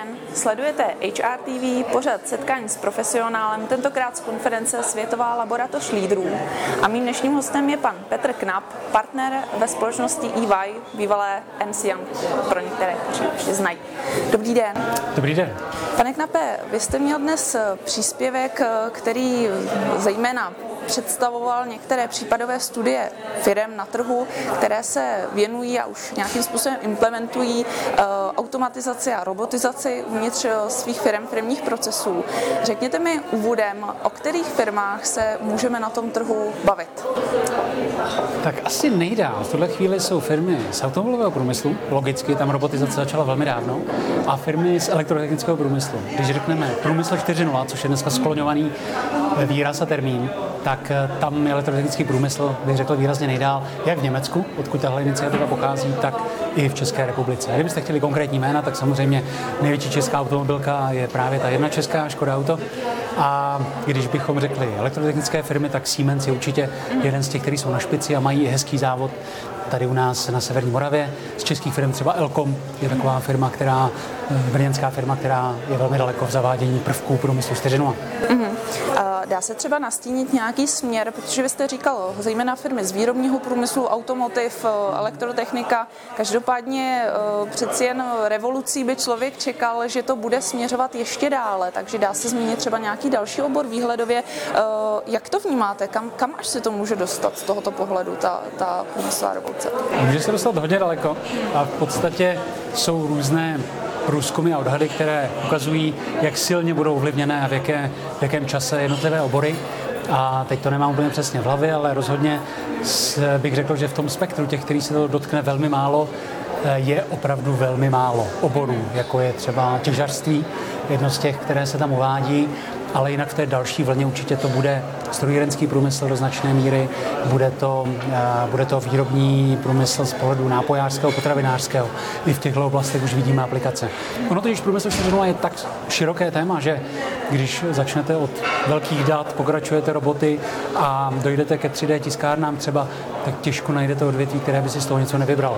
den, sledujete HR TV, pořad setkání s profesionálem, tentokrát z konference Světová laboratoř lídrů. A mým dnešním hostem je pan Petr Knap, partner ve společnosti EY, bývalé Ernst & Young, pro některé, kteří už znají. Dobrý den. Dobrý den. Pane Knape, vy jste měl dnes příspěvek, který zejména představoval některé případové studie firem na trhu, které se věnují a už nějakým způsobem implementují automatizaci a robotizaci uvnitř svých firem, firemních procesů. Řekněte mi úvodem, o kterých firmách se můžeme na tom trhu bavit? Tak asi nejdál. V tuhle chvíli jsou firmy z automobilového průmyslu, logicky, tam robotizace začala velmi dávno, a firmy z elektrotechnického průmyslu. Když řekneme průmysl 4.0, což je dneska skloňovaný výraz a termín, tak tam je elektrotechnický průmysl, bych řekl, výrazně nejdál, jak v Německu, odkud tahle iniciativa pochází, tak i v České republice. A kdybyste chtěli konkrétní jména, tak samozřejmě největší česká automobilka je právě ta jedna česká, Škoda Auto. A když bychom řekli elektrotechnické firmy, tak Siemens je určitě jeden z těch, kteří jsou na špici a mají i hezký závod tady u nás na severní Moravě. Z českých firm třeba Elkom je taková firma, brněnská firma, která je velmi daleko v zavádění prvků průmyslu 4.0. Dá se třeba nastínit nějaký směr, protože vy jste říkal, zejména firmy z výrobního průmyslu, automotiv, elektrotechnika. Každopádně přeci jen revolucí by člověk čekal, že to bude směřovat ještě dále, takže dá se zmínit třeba nějaký další obor výhledově. Jak to vnímáte? Kam až se to může dostat z tohoto pohledu, ta průmyslová revoluce? Může se dostat hodně daleko a v podstatě jsou různé průzkumy a odhady, které ukazují, jak silně budou ovlivněné a v jakém čase jednotlivé obory. A teď to nemám úplně přesně v hlavě, ale rozhodně bych řekl, že v tom spektru těch, který se to dotkne velmi málo, je opravdu velmi málo oborů, jako je třeba těžařství, jedno z těch, které se tam uvádí, ale jinak v té další vlně určitě to bude strojírenský průmysl do značné míry, bude to výrobní průmysl z pohledu nápojářského, potravinářského. I v těchto oblastech už vidíme aplikace. Ono totiž průmysl 4.0 je tak široké téma, že když začnete od velkých dat, pokračujete roboty a dojdete ke 3D tiskárnám třeba, tak těžko najdete odvětví, které by si z toho něco nevybralo.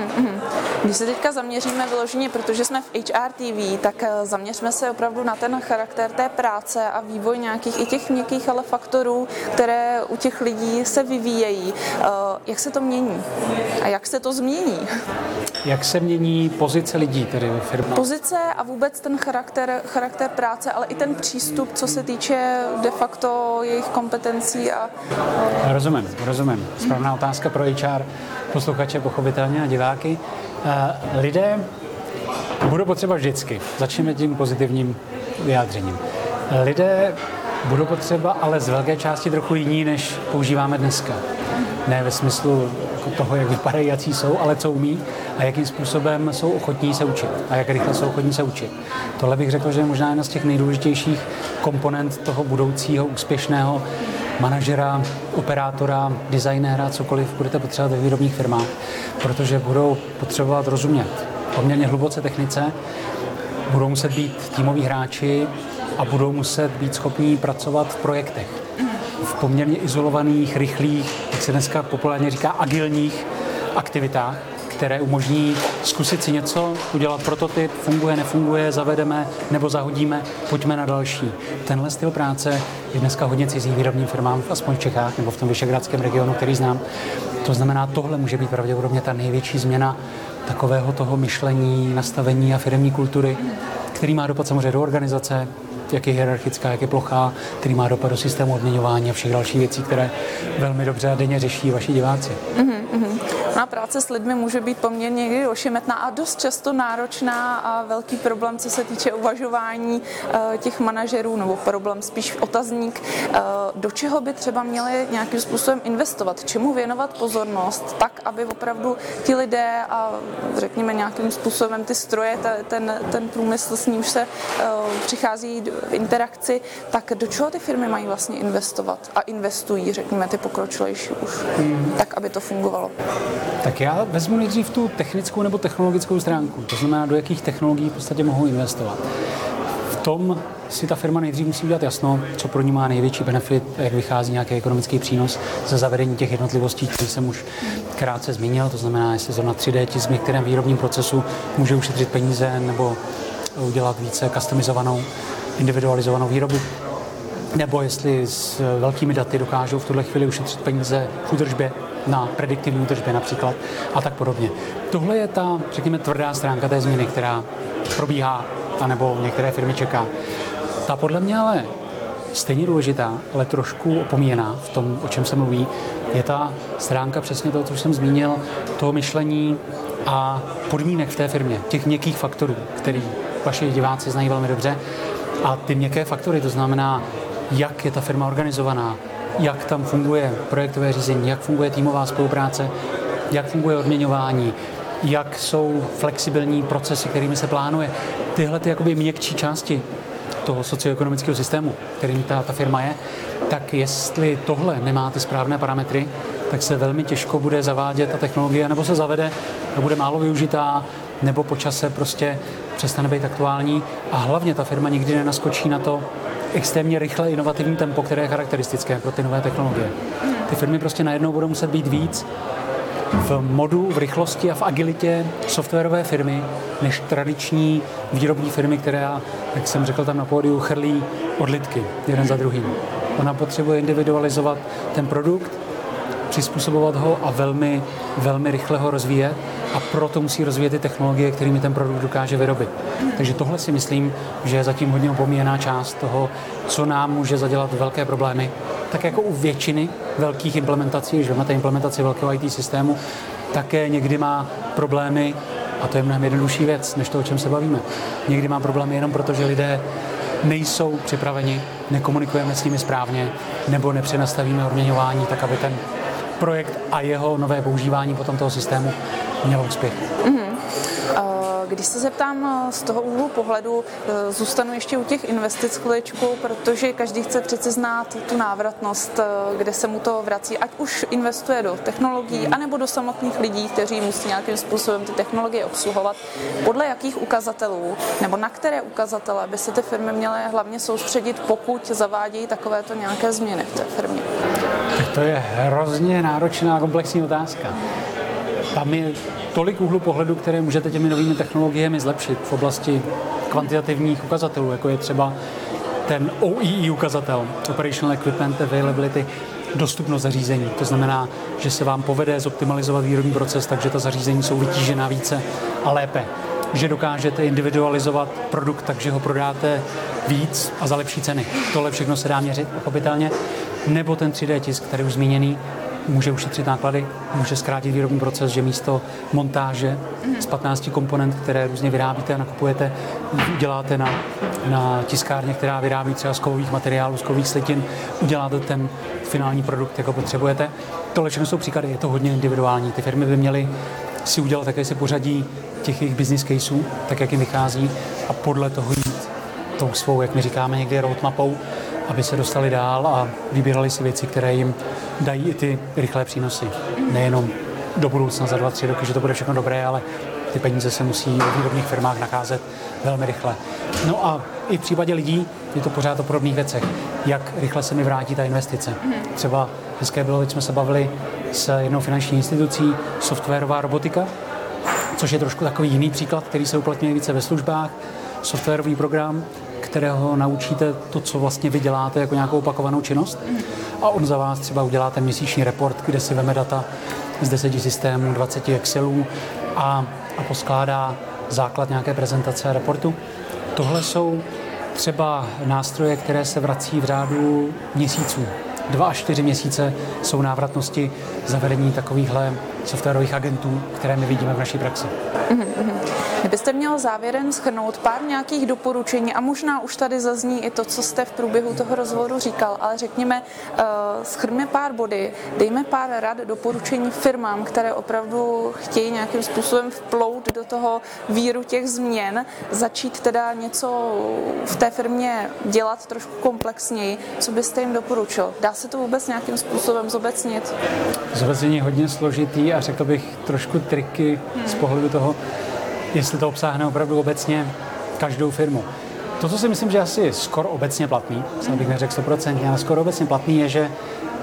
Když se teďka zaměříme vyloženě, protože jsme v HR TV, tak zaměřme se opravdu na ten charakter té práce a vývoj nějakých i těch měkkých ale faktorů, které u těch lidí se vyvíjejí. Jak se to mění? A jak se to změní? Jak se mění pozice lidí tedy ve firmě? Pozice a vůbec ten charakter práce, ale i ten přístup, co se týče de facto jejich kompetencí a... Rozumím. Správná otázka pro HR, posluchače pochopitelně a diváky. Lidé budou potřeba vždycky. Začneme tím pozitivním vyjádřením. Lidé budou potřeba, ale z velké části trochu jiní, než používáme dneska. Ne ve smyslu jako toho, jak vypadají, jací jsou, ale co umí a jakým způsobem jsou ochotní se učit a jak rychle jsou ochotní se učit. Tohle bych řekl, že je možná jedna z těch nejdůležitějších komponent toho budoucího úspěšného manažera, operátora, designéra, cokoliv budete potřebovat ve výrobních firmách, protože budou potřebovat rozumět poměrně hluboce technice, budou muset být týmoví hráči a budou muset být schopní pracovat v projektech. V poměrně izolovaných, rychlých, jak se dneska populárně říká, agilních aktivitách, které umožní zkusit si něco, udělat prototyp, funguje, nefunguje, zavedeme nebo zahodíme, pojďme na další. Tenhle styl práce je dneska hodně cizí výrobním firmám, aspoň v Čechách nebo v tom vyšehradském regionu, který znám. To znamená, tohle může být pravděpodobně ta největší změna takového toho myšlení, nastavení a firemní kultury, který má dopad samozřejmě do organizace, jak je hierarchická, jak je plochá, který má dopad do systému odměňování a všech dalších věcí, které velmi dobře a denně řeší vaši diváci. Na práce s lidmi může být poměrně někdy ošemetná a dost často náročná a velký problém, co se týče uvažování těch manažerů, nebo problém spíš otazník, do čeho by třeba měli nějakým způsobem investovat, čemu věnovat pozornost, tak, aby opravdu ti lidé a řekněme nějakým způsobem ty stroje, ten průmysl, s nímž se přichází v interakci, tak do čeho ty firmy mají vlastně investovat a investují, řekněme, ty pokročilejší už, tak, aby to fungovalo. Tak já vezmu nejdřív tu technickou nebo technologickou stránku, to znamená, do jakých technologií v podstatě mohou investovat. V tom si ta firma nejdřív musí udělat jasno, co pro ní má největší benefit, jak vychází nějaký ekonomický přínos ze zavedení těch jednotlivostí, které jsem už krátce zmínil, to znamená, jestli zrovna 3D tisk v některém výrobním procesu může ušetřit peníze nebo udělat více customizovanou, individualizovanou výrobu, nebo jestli s velkými daty dokážou v tuhle chvíli ušetřit peníze v údržbě, na prediktivní údržbě například a tak podobně. Tohle je ta, řekněme, tvrdá stránka té změny, která probíhá, anebo některé firmy čeká. Ta podle mě ale stejně důležitá, ale trošku opomíjená v tom, o čem se mluví, je ta stránka přesně toho, co jsem zmínil, toho myšlení a podmínek v té firmě, těch měkkých faktorů, který vaši diváci znají velmi dobře. A ty měkké faktory, to znamená, jak je ta firma organizovaná, jak tam funguje projektové řízení, jak funguje týmová spolupráce, jak funguje odměňování, jak jsou flexibilní procesy, kterými se plánuje. Tyhle ty jakoby měkčí části toho socioekonomického systému, kterým ta firma je, tak jestli tohle nemá ty správné parametry, tak se velmi těžko bude zavádět ta technologie, nebo se zavede a bude málo využitá, nebo po čase prostě přestane být aktuální a hlavně ta firma nikdy nenaskočí na to extrémně rychle inovativní tempo, které je charakteristické pro ty nové technologie. Ty firmy prostě najednou budou muset být víc v modu, v rychlosti a v agilitě softwarové firmy, než tradiční výrobní firmy, která, jak jsem řekl tam na pódiu, chrlí odlitky jeden za druhým. Ona potřebuje individualizovat ten produkt, přizpůsobovat ho a velmi, velmi rychle ho rozvíjet a proto musí rozvíjet ty technologie, kterými ten produkt dokáže vyrobit. Takže tohle si myslím, že je zatím hodně opomíjená část toho, co nám může zadělat velké problémy. Tak jako u většiny velkých implementací, když máte implementaci velkého IT systému, také někdy má problémy, a to je mnohem jednodušší věc, než to, o čem se bavíme. Někdy má problémy jenom proto, že lidé nejsou připraveni, nekomunikujeme s nimi správně, nebo nepřenastavíme odměňování tak, aby ten projekt a jeho nové používání potom toho systému mělo úspěch. Když se zeptám z toho úhlu pohledu, zůstanu ještě u těch investic chviličku, protože každý chce přeci znát tu návratnost, kde se mu to vrací, ať už investuje do technologií, anebo do samotných lidí, kteří musí nějakým způsobem ty technologie obsluhovat. Podle jakých ukazatelů, nebo na které ukazatele by se ty firmy měly hlavně soustředit, pokud zavádějí takovéto nějaké změny v té firmě? Tak to je hrozně náročná a komplexní otázka. Tam je tolik úhlu pohledu, které můžete těmi novými technologiemi zlepšit v oblasti kvantitativních ukazatelů, jako je třeba ten OEE ukazatel, Operational Equipment Availability, dostupnost zařízení. To znamená, že se vám povede zoptimalizovat výrobní proces, takže ta zařízení jsou vytížená více a lépe. Že dokážete individualizovat produkt, takže ho prodáte víc a za lepší ceny. Tohle všechno se dá měřit pochopitelně. Nebo ten 3D tisk, který už zmíněný, může ušetřit náklady, může zkrátit výrobní proces, že místo montáže z 15 komponent, které různě vyrábíte a nakupujete, uděláte na tiskárně, která vyrábí třeba z kovových materiálů, z kovových slitin, uděláte ten finální produkt, jako potřebujete. Tohle všechno jsou příklady, je to hodně individuální. Ty firmy by měly si udělat také si pořadí těch jejich business caseů, tak jak jim vychází a podle toho jít tou svou, jak my říkáme někdy, roadmapou, aby se dostali dál a vybírali si věci, které jim dají i ty rychlé přínosy. Nejenom do budoucna za 2-3 roky, že to bude všechno dobré, ale ty peníze se musí v výrobních firmách nacházet velmi rychle. No a i v případě lidí je to pořád o podobných věcech. Jak rychle se mi vrátí ta investice. Třeba hezké bylo, teď jsme se bavili s jednou finanční institucí, softwarová robotika, což je trošku takový jiný příklad, který se uplatňuje více ve službách, softwarový program, kterého naučíte to, co vlastně vy děláte jako nějakou opakovanou činnost a on za vás třeba udělá ten měsíční report, kde si veme data z 10 systémů, 20 Excelů a poskládá základ nějaké prezentace a reportu. Tohle jsou třeba nástroje, které se vrací v řádu měsíců. 2 až 4 měsíce jsou návratnosti zavedení takovýchhle softwarových agentů, které my vidíme v naší praxi. Kdybyste měl závěrem shrnout pár nějakých doporučení a možná už tady zazní i to, co jste v průběhu toho rozhovoru říkal, ale řekněme, shrňme pár body, dejme pár rad, doporučení firmám, které opravdu chtějí nějakým způsobem vplout do toho víru těch změn, začít teda něco v té firmě dělat trošku komplexněji. Co byste jim doporučil? Dá se to vůbec nějakým způsobem zobecnit? Zobecnění je hodně složitý a řekl bych trošku triky z pohledu toho, jestli to obsáhne opravdu obecně každou firmu. To, co si myslím, že asi skoro obecně platný, bych neřekl 100%, ale skoro obecně platný je, že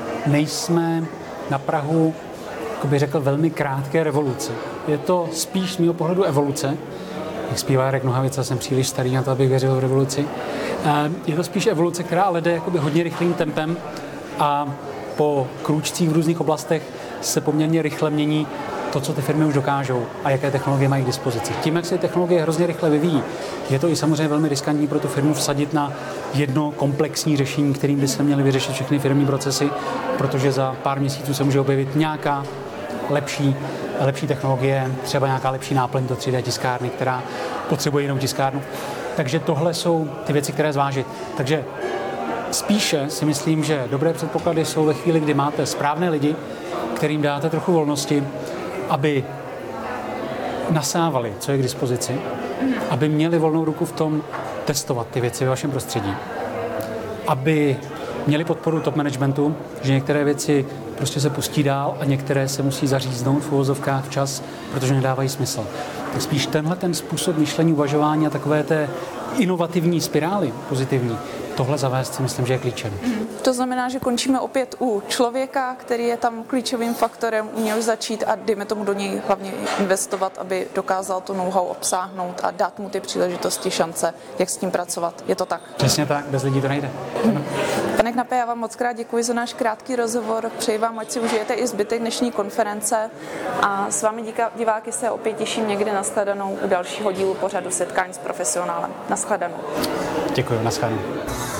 nejsme na prahu, jako bych řekl, velmi krátké revoluce. Je to spíš z mého pohledu evoluce, Jak zpívá Jarek Nohavica, jsem příliš starý na to, abych věřil v revoluci. Je to spíš evoluce, která ale jde jakoby hodně rychlým tempem a po krůčcích v různých oblastech se poměrně rychle mění to, co ty firmy už dokážou a jaké technologie mají k dispozici. Tím, jak se technologie hrozně rychle vyvíjí, je to i samozřejmě velmi riskantní pro tu firmu vsadit na jedno komplexní řešení, kterým by se měly vyřešit všechny firmní procesy, protože za pár měsíců se může objevit nějaká lepší technologie, třeba nějaká lepší náplň do 3D tiskárny, která potřebuje jinou tiskárnu. Takže tohle jsou ty věci, které zvážit. Takže spíše si myslím, že dobré předpoklady jsou ve chvíli, kdy máte správné lidi, kterým dáte trochu volnosti, aby nasávali, co je k dispozici, aby měli volnou ruku v tom testovat ty věci ve vašem prostředí, aby měli podporu top managementu, že některé věci prostě se pustí dál a některé se musí zaříznout v uvozovkách včas, protože nedávají smysl. Tak spíš tenhle ten způsob myšlení, uvažování a takové té inovativní spirály pozitivní, tohle zavést si myslím, že je klíčem. To znamená, že končíme opět u člověka, který je tam klíčovým faktorem, uměl začít a dejme tomu do něj hlavně investovat, aby dokázal to know-how obsáhnout a dát mu ty příležitosti, šance, jak s tím pracovat. Je to tak? Přesně tak, bez lidí to nejde. Pane Knape, já vám moc krát děkuji za náš krátký rozhovor. Přeji vám, ať si užijete i zbytek dnešní konference a s vámi diváky se opět těším někdy na shledanou u dalšího dílu pořadu Setkání s profesionálem. Na shledanou. Děkuji, na shledanou.